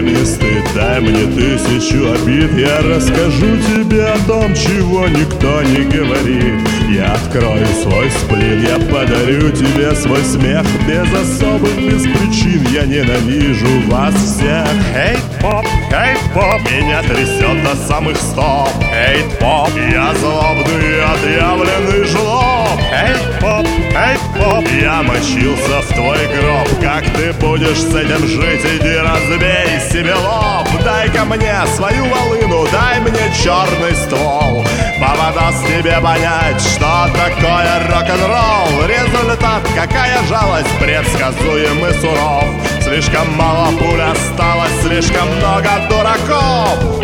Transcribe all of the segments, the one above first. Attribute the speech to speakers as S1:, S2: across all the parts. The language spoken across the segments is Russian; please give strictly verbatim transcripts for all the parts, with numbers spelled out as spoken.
S1: мне стыд, дай мне тысячу обид. Я расскажу тебе о том, чего никто не говорит. Я открою свой сплин, я подарю тебе свой смех. Без особых, без причин я ненавижу вас всех. Хейт-поп, хейт-поп, меня трясет до самых стоп. Хейт-поп, я злобный, отъявленный жлоб. Хейт-поп, хейт-поп, я мочился в твой гроб. Как ты будешь с этим жить? Иди разбей себе лоб. Дай-ка мне свою волыну, дай мне черный ствол. Папа даст тебе понять, что такое рок-н-ролл. Результат, какая жалость, предсказуем и суров. Слишком мало пуль осталось, слишком много дураков.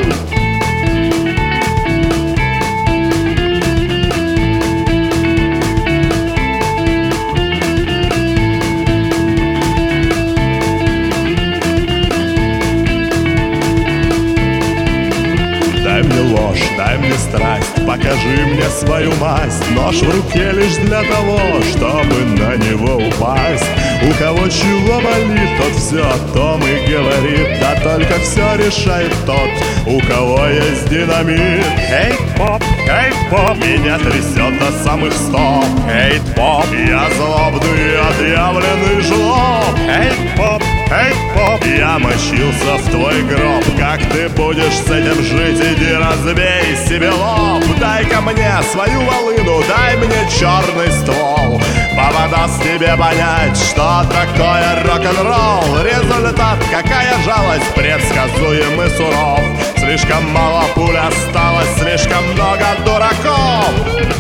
S1: Дай мне ложь, дай мне страсть, покажи мне свою масть. Нож в руке лишь для того, чтобы на него упасть. У кого чего болит, тот все о том и говорит. Да только все решает тот, у кого есть динамит. Хейт-поп, хейт-поп, меня трясет до самых стоп. Хейт-поп, я злобный, отъявленный жлоб. Хейт-поп, хейт-поп, я мочился в твой гроб. Как ты будешь с этим жить? Иди разбей себе лоб. Дай-ка мне свою волыну, дай мне черный ствол. Папа даст тебе понять, что такое рок-н-ролл. Результат, какая жалость, предсказуем и суров. Слишком мало пуль осталось, слишком много дураков.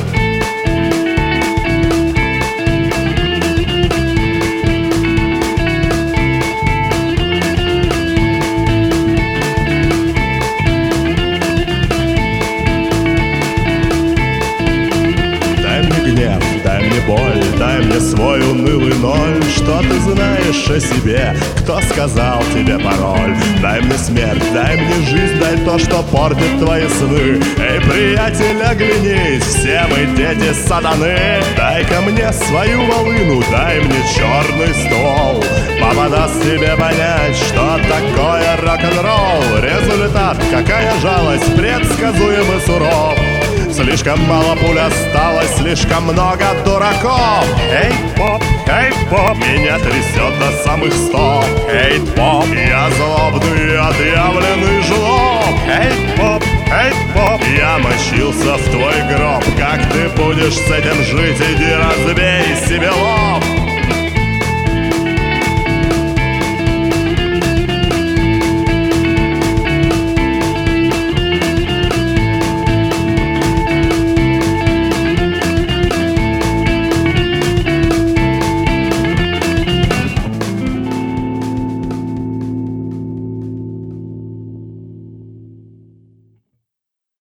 S1: Дай мне боль, дай мне свой унылый ноль. Что ты знаешь о себе? Кто сказал тебе пароль? Дай мне смерть, дай мне жизнь, дай то, что портит твои сны. Эй, приятель, оглянись, все мы дети сатаны. Дай-ка мне свою волыну, дай мне черный ствол. Папа даст тебе понять, что такое рок-н-ролл. Результат, какая жалость, предсказуем и суров. Слишком мало пуль осталось, слишком много дураков. Хейт-поп, хейт-поп, меня трясет до самых стоп. Хейт-поп, я злобный, отъявленный жлоб. Хейт-поп, хейт-поп, я мочился в твой гроб. Как ты будешь с этим жить? Иди разбей себе лоб.